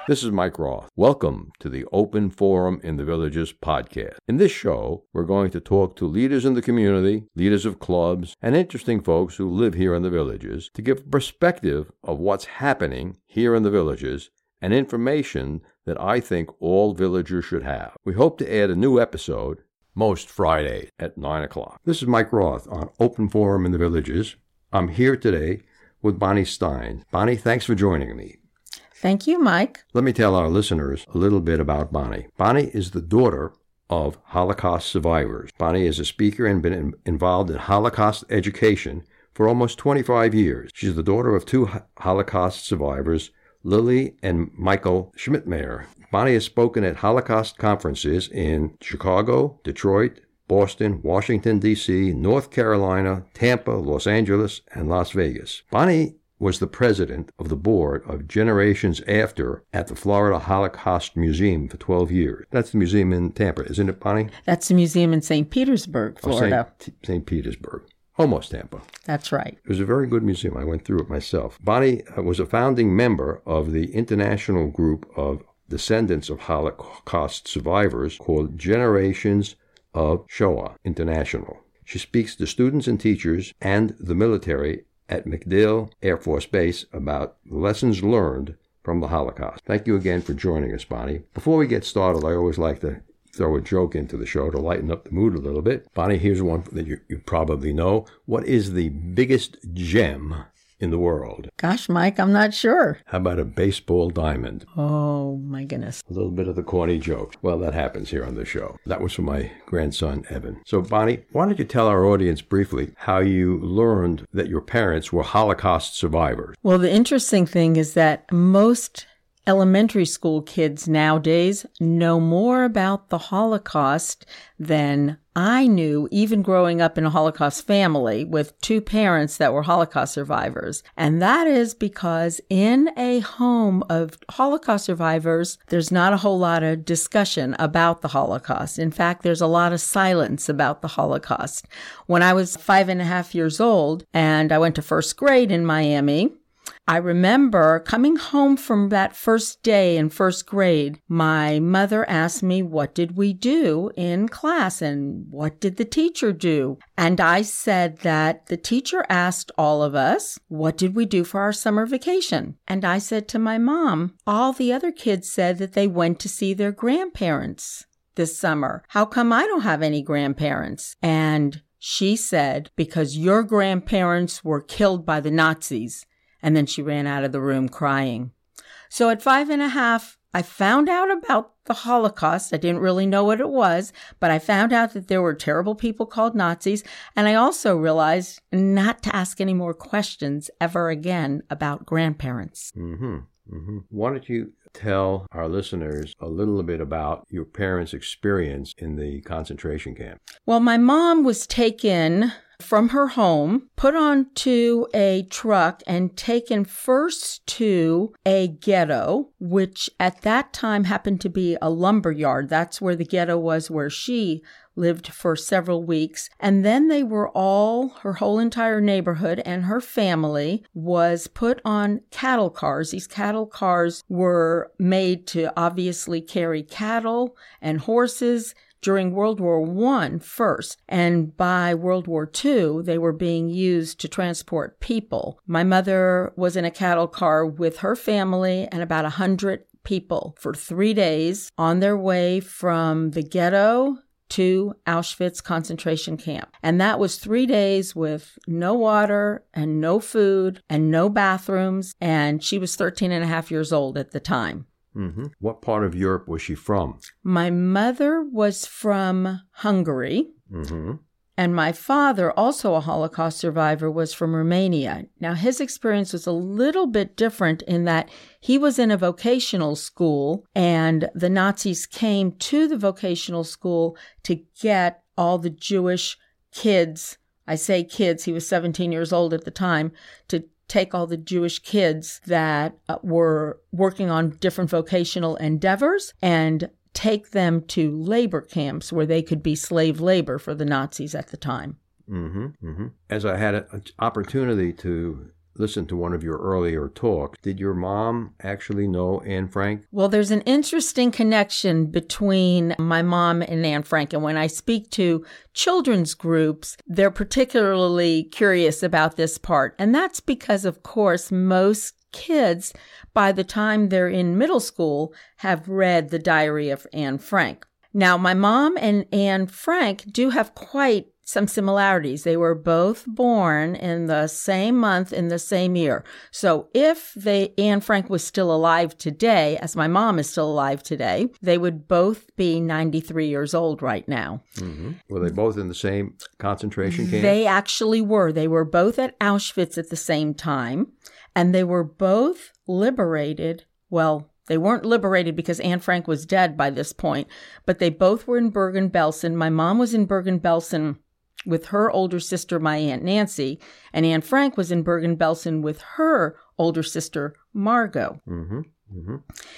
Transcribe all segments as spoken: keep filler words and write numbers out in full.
This is Mike Roth. Welcome to the Open Forum in the Villages podcast. In this show, we're going to talk to leaders in the community, leaders of clubs, and interesting folks who live here in the villages to give perspective of what's happening here in the villages and information that I think all villagers should have. We hope to add a new episode most Fridays at nine o'clock. This is Mike Roth on Open Forum in the Villages. I'm here today with Bonnie Stein. Bonnie, thanks for joining me. Thank you, Mike. Let me tell our listeners a little bit about Bonnie. Bonnie is the daughter of Holocaust survivors. Bonnie is a speaker and been in, involved in Holocaust education for almost twenty-five years. She's the daughter of two Holocaust survivors, Lily and Michael Schmidtmeyer. Bonnie has spoken at Holocaust conferences in Chicago, Detroit, Boston, Washington, D C, North Carolina, Tampa, Los Angeles, and Las Vegas. Bonnie was the president of the board of Generations After at the Florida Holocaust Museum for twelve years. That's the museum in Tampa, isn't it, Bonnie? That's the museum in Saint Petersburg, Florida. Oh, Saint Petersburg. Almost Tampa. That's right. It was a very good museum. I went through it myself. Bonnie was a founding member of the international group of descendants of Holocaust survivors called Generations of Shoah International. She speaks to students and teachers and the military at MacDill Air Force Base about lessons learned from the Holocaust. Thank you again for joining us, Bonnie. Before we get started, I always like to throw a joke into the show to lighten up the mood a little bit. Bonnie, here's one that you, you probably know. What is the biggest gem in the world? Gosh, Mike, I'm not sure. How about a baseball diamond? Oh, my goodness. A little bit of the corny joke. Well, that happens here on the show. That was from my grandson, Evan. So, Bonnie, why don't you tell our audience briefly how you learned that your parents were Holocaust survivors? Well, the interesting thing is that most elementary school kids nowadays know more about the Holocaust than I knew, even growing up in a Holocaust family with two parents that were Holocaust survivors. And that is because in a home of Holocaust survivors, there's not a whole lot of discussion about the Holocaust. In fact, there's a lot of silence about the Holocaust. When I was five and a half years old and I went to first grade in Miami, I remember coming home from that first day in first grade, my mother asked me, what did we do in class and what did the teacher do? And I said that the teacher asked all of us, what did we do for our summer vacation? And I said to my mom, all the other kids said that they went to see their grandparents this summer. How come I don't have any grandparents? And she said, because your grandparents were killed by the Nazis. And then she ran out of the room crying. So at five and a half, I found out about the Holocaust. I didn't really know what it was, but I found out that there were terrible people called Nazis. And I also realized not to ask any more questions ever again about grandparents. Mm-hmm. Mm-hmm. Why don't you tell our listeners a little bit about your parents' experience in the concentration camp? Well, my mom was taken from her home, put onto a truck, and taken first to a ghetto, which at that time happened to be a lumber yard. That's where the ghetto was, where she lived for several weeks. And then they were all, her whole entire neighborhood and her family was put on cattle cars. These cattle cars were made to obviously carry cattle and horses during World War One first, and by World War Two, they were being used to transport people. My mother was in a cattle car with her family and about a hundred people for three days on their way from the ghetto to Auschwitz concentration camp. And that was three days with no water and no food and no bathrooms, and she was thirteen and a half years old at the time. Mm-hmm. What part of Europe was she from? My mother was from Hungary, mm-hmm. and my father, also a Holocaust survivor, was from Romania. Now, his experience was a little bit different in that he was in a vocational school, and the Nazis came to the vocational school to get all the Jewish kids, I say kids, he was seventeen years old at the time, to take all the Jewish kids that uh, were working on different vocational endeavors and take them to labor camps where they could be slave labor for the Nazis at the time. Mm-hmm, mm-hmm. As I had an opportunity to listened to one of your earlier talks. Did your mom actually know Anne Frank? Well, there's an interesting connection between my mom and Anne Frank. And when I speak to children's groups, they're particularly curious about this part. And that's because, of course, most kids, by the time they're in middle school, have read The Diary of Anne Frank. Now, my mom and Anne Frank do have quite some similarities. They were both born in the same month in the same year. So if they Anne Frank was still alive today, as my mom is still alive today, they would both be ninety-three years old right now. Mm-hmm. Were they both in the same concentration camp? They actually were. They were both at Auschwitz at the same time, and they were both liberated. Well, they weren't liberated because Anne Frank was dead by this point, but they both were in Bergen-Belsen. My mom was in Bergen-Belsen with her older sister, my Aunt Nancy, and Anne Frank was in Bergen-Belsen with her older sister, Margot. Mm-hmm. Mm-hmm.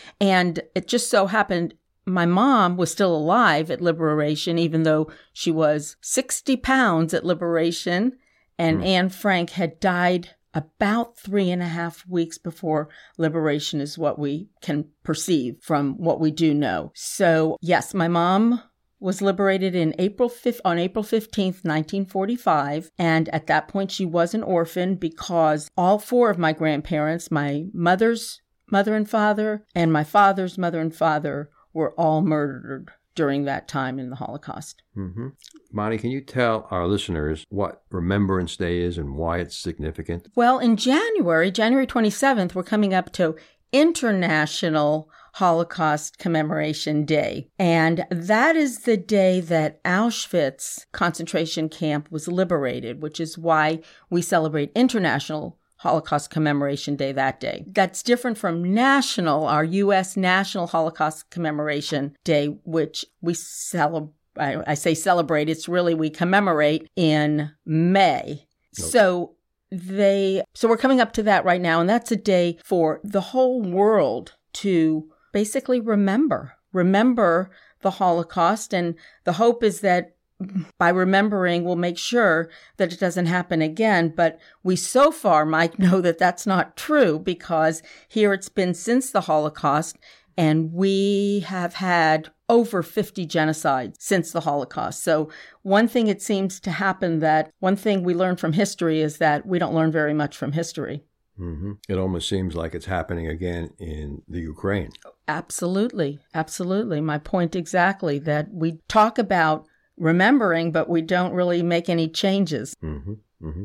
And it just so happened my mom was still alive at liberation, even though she was sixty pounds at liberation, and mm. Anne Frank had died about three and a half weeks before liberation is what we can perceive from what we do know. So, yes, my mom was liberated in April fifth, on April fifteenth, nineteen forty-five. And at that point, she was an orphan because all four of my grandparents, my mother's mother and father, and my father's mother and father, were all murdered during that time in the Holocaust. Mm-hmm. Bonnie, can you tell our listeners what Remembrance Day is and why it's significant? Well, in January, January twenty-seventh, we're coming up to International Holocaust Commemoration Day. And that is the day that Auschwitz concentration camp was liberated, which is why we celebrate International Holocaust Commemoration Day that day. That's different from national, our U S National Holocaust Commemoration Day, which we celebrate. I, I say celebrate, it's really we commemorate in May. Nope. So they, so we're coming up to that right now, and that's a day for the whole world to basically remember, remember the Holocaust. And the hope is that by remembering, we'll make sure that it doesn't happen again. But we so far, Mike, know that that's not true because here it's been since the Holocaust, and we have had over fifty genocides since the Holocaust. So one thing it seems to happen that one thing we learn from history is that we don't learn very much from history. Mm-hmm. It almost seems like it's happening again in the Ukraine. Absolutely. Absolutely. My point exactly, that we talk about remembering, but we don't really make any changes. Mm-hmm. Mm-hmm.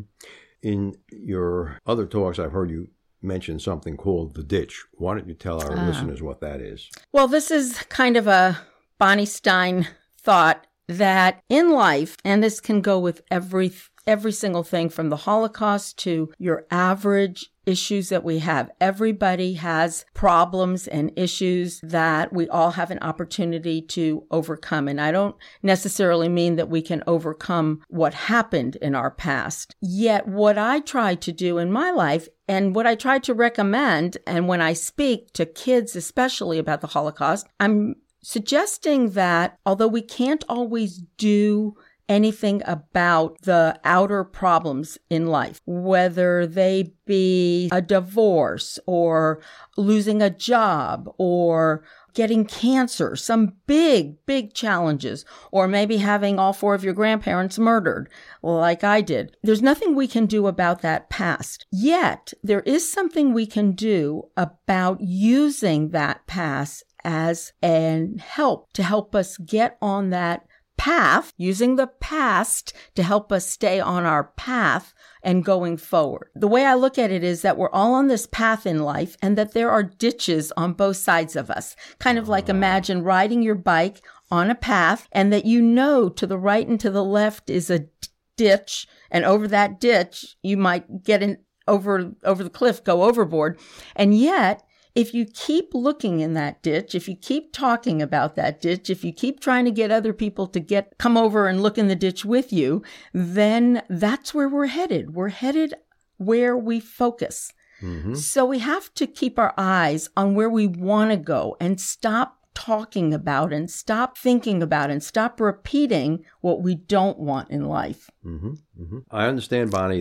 In your other talks, I've heard you mention something called the ditch. Why don't you tell our ah. listeners what that is? Well, this is kind of a Bonnie Stein thought that in life, and this can go with every every single thing from the Holocaust to your average issues that we have. Everybody has problems and issues that we all have an opportunity to overcome. And I don't necessarily mean that we can overcome what happened in our past. Yet what I try to do in my life, and what I try to recommend, and when I speak to kids especially about the Holocaust, I'm suggesting that although we can't always do anything about the outer problems in life, whether they be a divorce or losing a job or getting cancer, some big, big challenges, or maybe having all four of your grandparents murdered, like I did. There's nothing we can do about that past. Yet, there is something we can do about using that past as an help to help us get on that path, using the past to help us stay on our path and going forward. The way I look at it is that we're all on this path in life and that there are ditches on both sides of us. Kind of like imagine riding your bike on a path and that you know to the right and to the left is a ditch, and over that ditch you might get in over over the cliff, go overboard. And yet, if you keep looking in that ditch, if you keep talking about that ditch, if you keep trying to get other people to get come over and look in the ditch with you, then that's where we're headed. We're headed where we focus. Mm-hmm. So we have to keep our eyes on where we want to go and stop talking about and stop thinking about and stop repeating what we don't want in life. Mm-hmm. Mm-hmm. I understand, Bonnie, that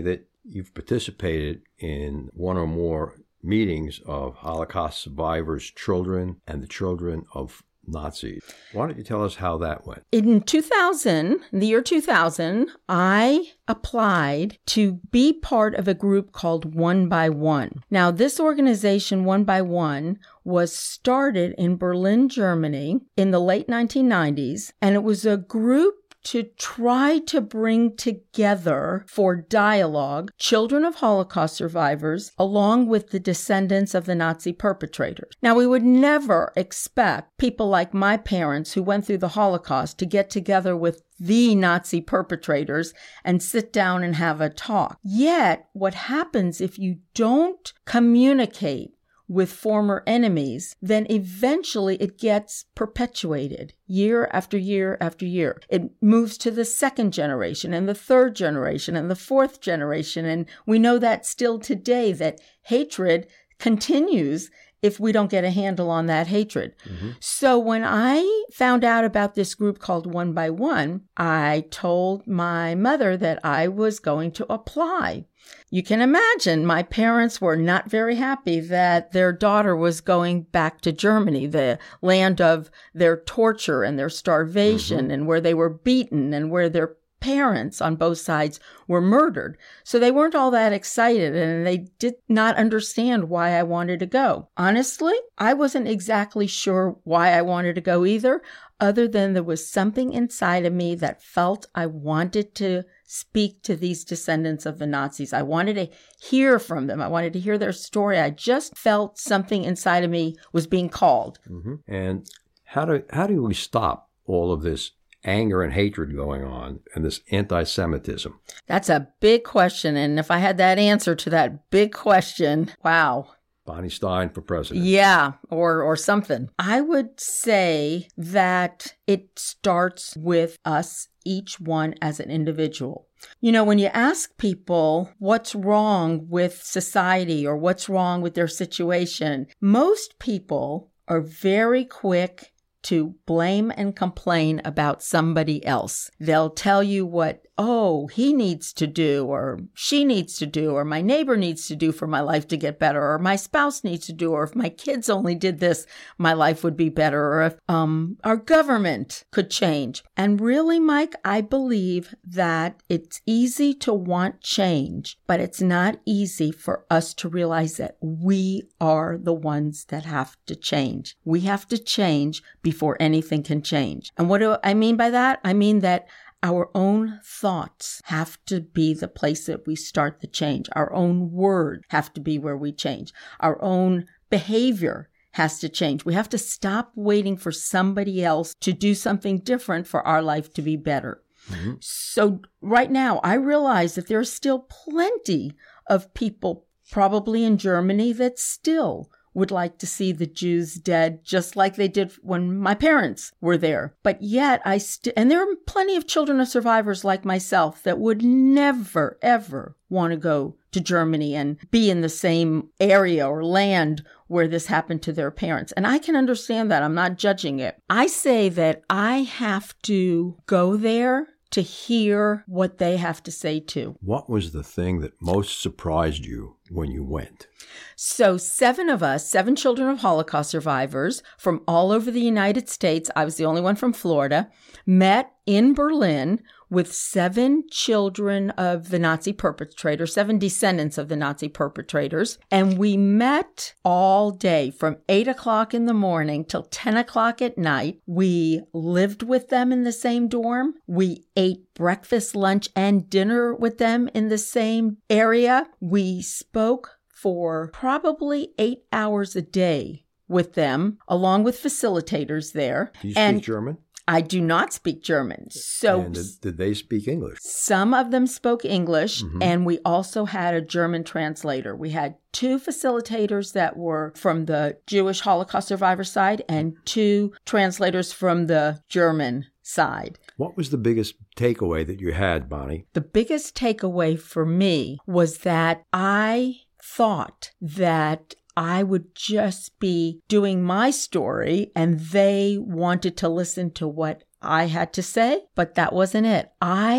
you've participated in one or more meetings of Holocaust survivors' children and the children of Nazis. Why don't you tell us how that went? In two thousand, the year two thousand, I applied to be part of a group called One by One. Now, this organization, One by One, was started in Berlin, Germany in the late nineteen nineties, and it was a group to try to bring together for dialogue children of Holocaust survivors along with the descendants of the Nazi perpetrators. Now, we would never expect people like my parents who went through the Holocaust to get together with the Nazi perpetrators and sit down and have a talk. Yet, what happens if you don't communicate with former enemies, then eventually it gets perpetuated year after year after year. It moves to the second generation and the third generation and the fourth generation. And we know that still today, that hatred continues if we don't get a handle on that hatred. Mm-hmm. So when I found out about this group called One by One, I told my mother that I was going to apply. You can imagine my parents were not very happy that their daughter was going back to Germany, the land of their torture and their starvation, mm-hmm. and where they were beaten and where their parents on both sides were murdered. So they weren't all that excited, and they did not understand why I wanted to go. Honestly, I wasn't exactly sure why I wanted to go either, other than there was something inside of me that felt I wanted to speak to these descendants of the Nazis. I wanted to hear from them. I wanted to hear their story. I just felt something inside of me was being called. Mm-hmm. And how do how do we stop all of this anger and hatred going on and this anti-Semitism? That's a big question. And if I had that answer to that big question, wow. Bonnie Stein for president. Yeah, or or something. I would say that it starts with us, each one as an individual. You know, when you ask people what's wrong with society or what's wrong with their situation, most people are very quick to blame and complain about somebody else. They'll tell you what, oh, he needs to do, or she needs to do, or my neighbor needs to do for my life to get better, or my spouse needs to do, or if my kids only did this, my life would be better, or if um, our government could change. And really, Mike, I believe that it's easy to want change, but it's not easy for us to realize that we are the ones that have to change. We have to change before anything can change. And what do I mean by that? I mean that our own thoughts have to be the place that we start the change. Our own words have to be where we change. Our own behavior has to change. We have to stop waiting for somebody else to do something different for our life to be better. Mm-hmm. So right now, I realize that there are still plenty of people, probably in Germany, that still would like to see the Jews dead, just like they did when my parents were there. But yet I still, and there are plenty of children of survivors like myself that would never, ever want to go to Germany and be in the same area or land where this happened to their parents. And I can understand that. I'm not judging it. I say that I have to go there to hear what they have to say too. What was the thing that most surprised you when you went? So seven of us, seven children of Holocaust survivors from all over the United States, I was the only one from Florida, met in Berlin with seven children of the Nazi perpetrators, seven descendants of the Nazi perpetrators. And we met all day from eight o'clock in the morning till ten o'clock at night. We lived with them in the same dorm. We ate breakfast, lunch, and dinner with them in the same area. We spoke for probably eight hours a day with them, along with facilitators there. Do you and speak German? I do not speak German. So and did, did they speak English? Some of them spoke English, Mm-hmm. and we also had a German translator. We had two facilitators that were from the Jewish Holocaust survivor side and two translators from the German side. What was the biggest takeaway that you had, Bonnie? The biggest takeaway for me was that I thought that I would just be doing my story and they wanted to listen to what I had to say, but that wasn't it. I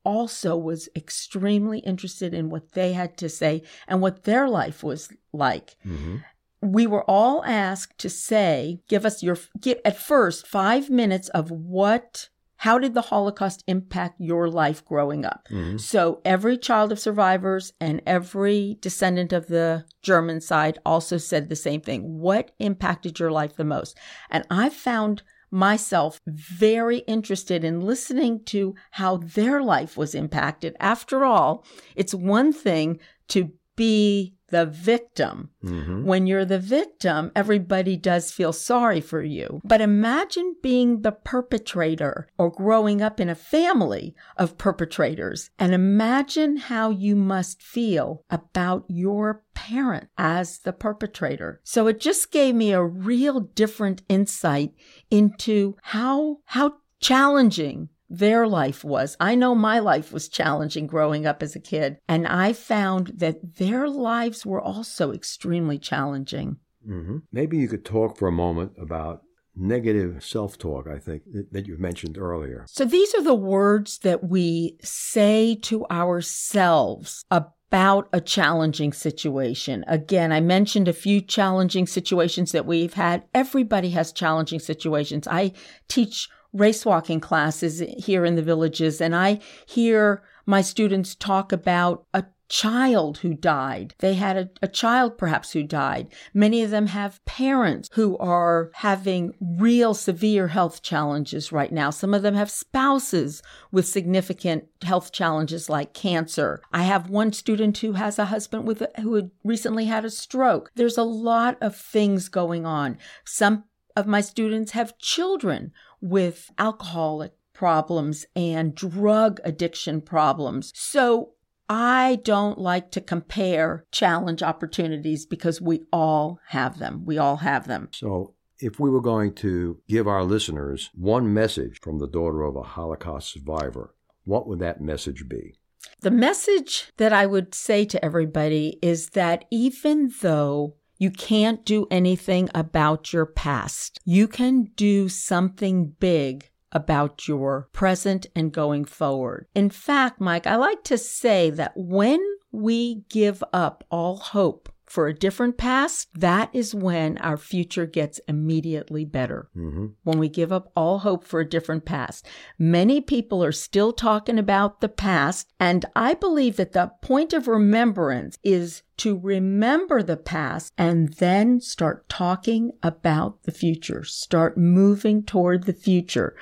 also was extremely interested in what they had to say and what their life was like. Mm-hmm. We were all asked to say, give us your, give, at first, five minutes of what, how did the Holocaust impact your life growing up? Mm-hmm. So every child of survivors and every descendant of the German side also said the same thing. What impacted your life the most? And I found myself very interested in listening to how their life was impacted. After all, it's one thing to be the victim. Mm-hmm. When you're the victim, everybody does feel sorry for you. But imagine being the perpetrator or growing up in a family of perpetrators. And imagine how you must feel about your parent as the perpetrator. So it just gave me a real different insight into how, how challenging their life was. I know my life was challenging growing up as a kid, and I found that their lives were also extremely challenging. Mm-hmm. Maybe you could talk for a moment about negative self-talk, I think, that you've mentioned earlier. So these are the words that we say to ourselves about about a challenging situation. Again, I mentioned a few challenging situations that we've had. Everybody has challenging situations. I teach race walking classes here in the villages, and I hear my students talk about a child who died. They had a, a child perhaps who died. Many of them have parents who are having real severe health challenges right now. Some of them have spouses with significant health challenges like cancer. I have one student who has a husband with a, who had recently had a stroke. There's a lot of things going on. Some of my students have children with alcoholic problems and drug addiction problems. So I don't like to compare challenge opportunities because we all have them. We all have them. So if we were going to give our listeners one message from the daughter of a Holocaust survivor, what would that message be? The message that I would say to everybody is that even though you can't do anything about your past, you can do something big about your present and going forward. In fact, Mike, I like to say that when we give up all hope for a different past, that is when our future gets immediately better. Mm-hmm. When we give up all hope for a different past. Many people are still talking about the past, and I believe that the point of remembrance is to remember the past and then start talking about the future. Start moving toward the future.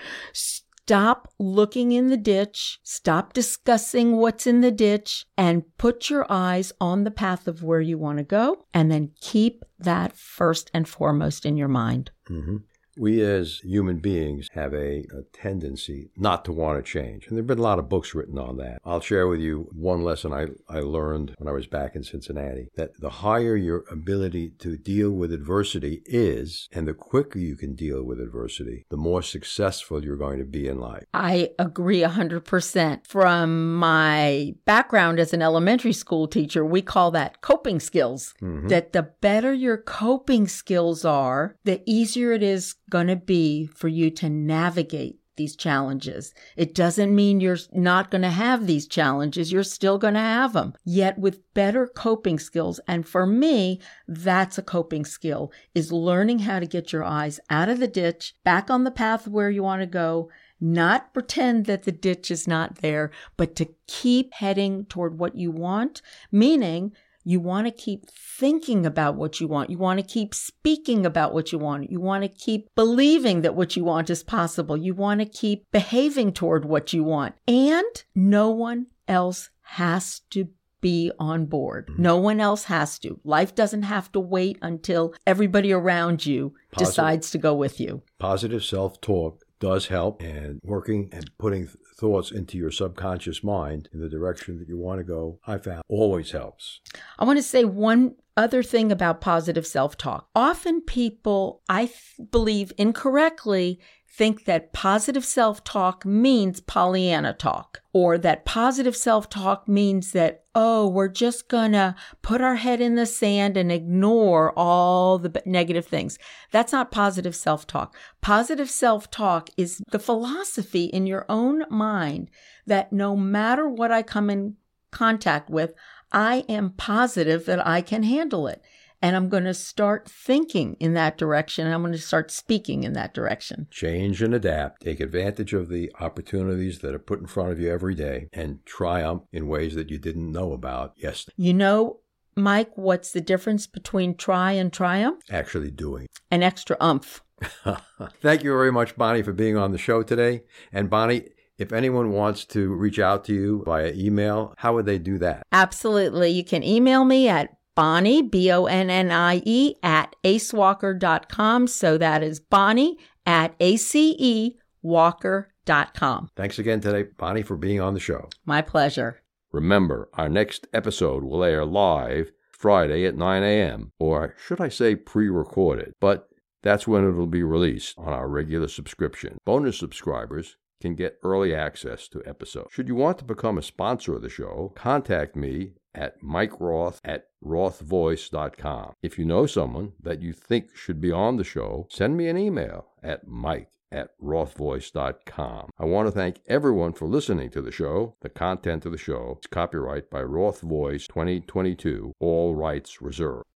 Stop looking in the ditch, stop discussing what's in the ditch, and put your eyes on the path of where you want to go, and then keep that first and foremost in your mind. Mm-hmm. We as human beings have a, a tendency not to want to change. And there have been a lot of books written on that. I'll share with you one lesson I, I learned when I was back in Cincinnati, that the higher your ability to deal with adversity is, and the quicker you can deal with adversity, the more successful you're going to be in life. I agree one hundred percent. From my background as an elementary school teacher, we call that coping skills. Mm-hmm. That the better your coping skills are, the easier it is going to be for you to navigate these challenges. It doesn't mean you're not going to have these challenges. You're still going to have them, yet with better coping skills. And for me, that's a coping skill, is learning how to get your eyes out of the ditch, back on the path where you want to go, not pretend that the ditch is not there, but to keep heading toward what you want, meaning you want to keep thinking about what you want. You want to keep speaking about what you want. You want to keep believing that what you want is possible. You want to keep behaving toward what you want. And no one else has to be on board. No one else has to. Life doesn't have to wait until everybody around you Positive. decides to go with you. Positive self-talk does help, and working and putting th- thoughts into your subconscious mind in the direction that you want to go, I found, always helps. I want to say one other thing about positive self-talk. Often people, I th- believe incorrectly, think that positive self-talk means Pollyanna talk, or that positive self-talk means that, oh, we're just gonna put our head in the sand and ignore all the negative things. That's not positive self-talk. Positive self-talk is the philosophy in your own mind that no matter what I come in contact with, I am positive that I can handle it. And I'm going to start thinking in that direction. And I'm going to start speaking in that direction. Change and adapt. Take advantage of the opportunities that are put in front of you every day and triumph in ways that you didn't know about yesterday. You know, Mike, what's the difference between try and triumph? Actually doing. An extra umph. Thank you very much, Bonnie, for being on the show today. And Bonnie, if anyone wants to reach out to you via email, how would they do that? Absolutely. You can email me at Bonnie, B O N N I E, at acewalker dot com. So that is Bonnie at A C E walker dot com. Thanks again today, Bonnie, for being on the show. My pleasure. Remember, our next episode will air live Friday at nine a.m., or should I say pre-recorded, but that's when it'll be released on our regular subscription. Bonus subscribers can get early access to episodes. Should you want to become a sponsor of the show, contact me at Mike Roth at roth voice dot com. If you know someone that you think should be on the show, send me an email at mike at roth voice dot com. I want to thank everyone for listening to the show. The content of the show is copyright by Roth Voice twenty twenty-two, all rights reserved.